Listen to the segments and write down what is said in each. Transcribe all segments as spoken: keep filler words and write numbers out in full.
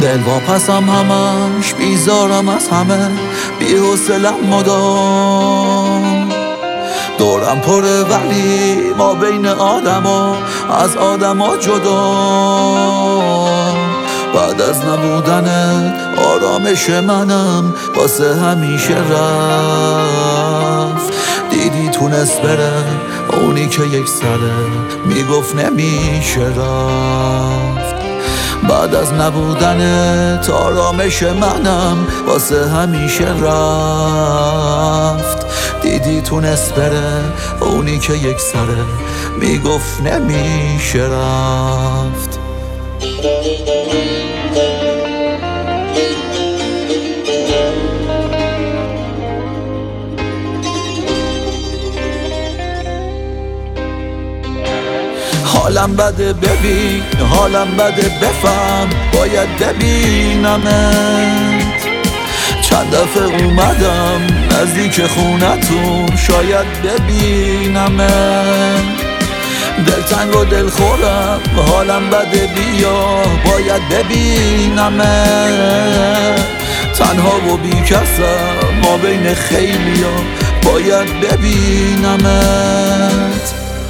دل واپسم همش، بیزارم از همه، بی حوصله‌ام مدام. دورم پره ولی ما بین آدما از آدما جدا. بعد از نبودنت آرامش منم واسه همیشه رفت. دیدی تونست بره اونی که یک سره میگفت نمیشه رفت. بعد از نبودنت آرامش منم واسه همیشه رفت. دیدی تونست بره اونی که یک سره میگفت نمیشه رفت. حالم بده ببین، حالم بده بفهم، باید ببینمت. چند دفعه اومدم نزدیک خونتون، شاید ببینمت. دلتنگ و دل خورم، حالم بده بیا، باید ببینمت. تنها و بی کسم ما بین خیلیا، باید ببینمت.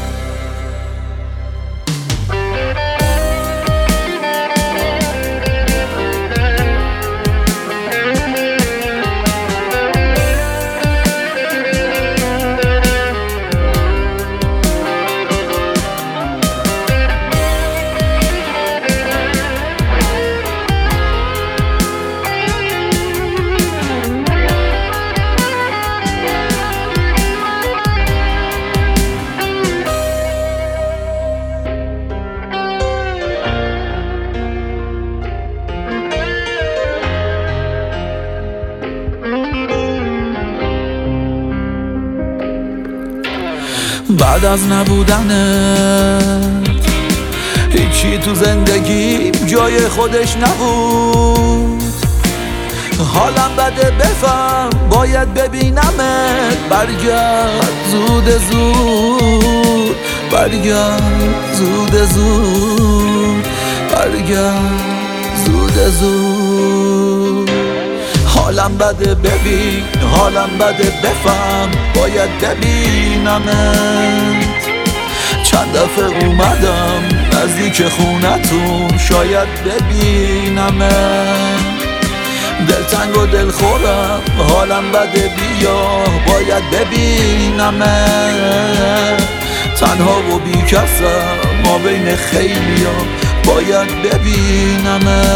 بعد از نبودنت هیچی تو زندگیم جای خودش نبود. حالم بده بفهم، باید ببینمت. برگرد زود زود، برگرد زود زود، برگرد زود زود. حالم بده ببین، حالم بده بفهم، باید ببینمت. چند دفعه اومدم نزدیک خونتون، شاید ببینمت. دلتنگ و دل خورم، حالم بده بیا، باید ببینمت. تنها و بی کسم ما بین خیلیا، باید ببینمت.